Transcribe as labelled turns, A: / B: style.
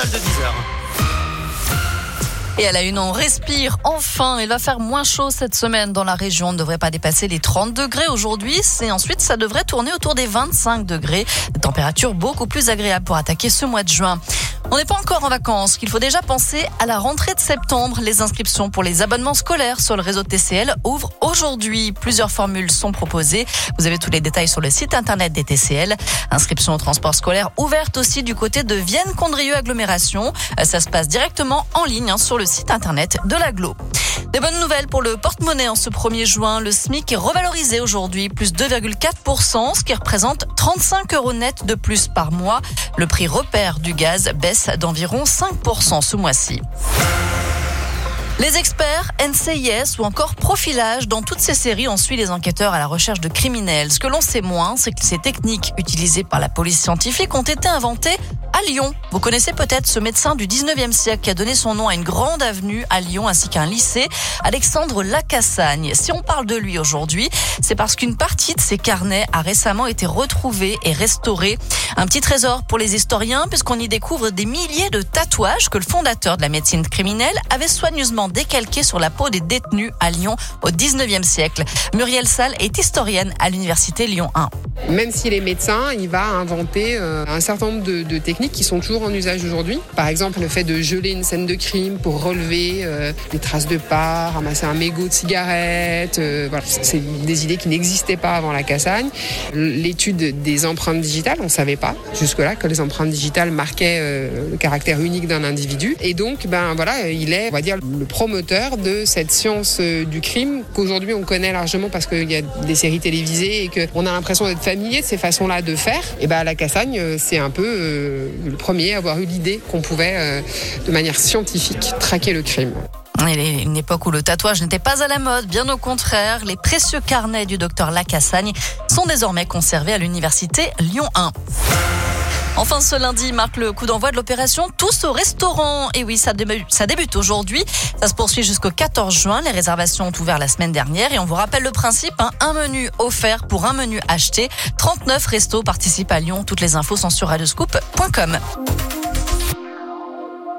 A: journal de 10h.
B: Et à la une, on respire enfin. Il va faire moins chaud cette semaine dans la région. On ne devrait pas dépasser les 30 degrés aujourd'hui. Et ensuite, ça devrait tourner autour des 25 degrés. Des températures beaucoup plus agréables pour attaquer ce mois de juin. On n'est pas encore en vacances, qu'il faut déjà penser à la rentrée de septembre. Les inscriptions pour les abonnements scolaires sur le réseau TCL ouvrent aujourd'hui. Plusieurs formules sont proposées. Vous avez tous les détails sur le site internet des TCL. Inscription au transport scolaire ouverte aussi du côté de Vienne-Condrieu Agglomération. Ça se passe directement en ligne sur le site internet de l'agglo. Des bonnes nouvelles pour le porte-monnaie en ce 1er juin. Le SMIC est revalorisé aujourd'hui, plus 2,4%, ce qui représente 35 € net de plus par mois. Le prix repère du gaz baisse d'environ 5% ce mois-ci. Les experts, NCIS ou encore Profilage, dans toutes ces séries, on suit les enquêteurs à la recherche de criminels. Ce que l'on sait moins, c'est que ces techniques utilisées par la police scientifique ont été inventées à Lyon. Vous connaissez peut-être ce médecin du 19e siècle qui a donné son nom à une grande avenue à Lyon ainsi qu'un lycée, Alexandre Lacassagne. Si on parle de lui aujourd'hui, c'est parce qu'une partie de ses carnets a récemment été retrouvée et restaurée. Un petit trésor pour les historiens puisqu'on y découvre des milliers de tatouages que le fondateur de la médecine criminelle avait soigneusement décalqués sur la peau des détenus à Lyon au 19e siècle. Muriel Salle est historienne à l'université Lyon 1.
C: Même s'il est médecin, il va inventer un certain nombre de techniques qui sont toujours en usage aujourd'hui. Par exemple, le fait de geler une scène de crime pour relever des traces de pas, ramasser un mégot de cigarette. Voilà. C'est des idées qui n'existaient pas avant Lacassagne. L'étude des empreintes digitales, on ne savait pas jusque-là que les empreintes digitales marquaient le caractère unique d'un individu. Et donc, il est, on va dire, le promoteur de cette science du crime qu'aujourd'hui on connaît largement parce qu'il y a des séries télévisées et qu'on a l'impression d'être familier de ces façons-là de faire. Et Lacassagne, c'est un peu le premier à avoir eu l'idée qu'on pouvait, de manière scientifique, traquer le crime.
B: Il est une époque où le tatouage n'était pas à la mode, bien au contraire. Les précieux carnets du docteur Lacassagne sont désormais conservés à l'université Lyon 1. Enfin, ce lundi marque le coup d'envoi de l'opération Tous au restaurant. Et oui, ça débute aujourd'hui. Ça se poursuit jusqu'au 14 juin. Les réservations ont ouvert la semaine dernière. Et on vous rappelle le principe, un menu offert pour un menu acheté. 39 restos participent à Lyon. Toutes les infos sont sur radioscoop.com.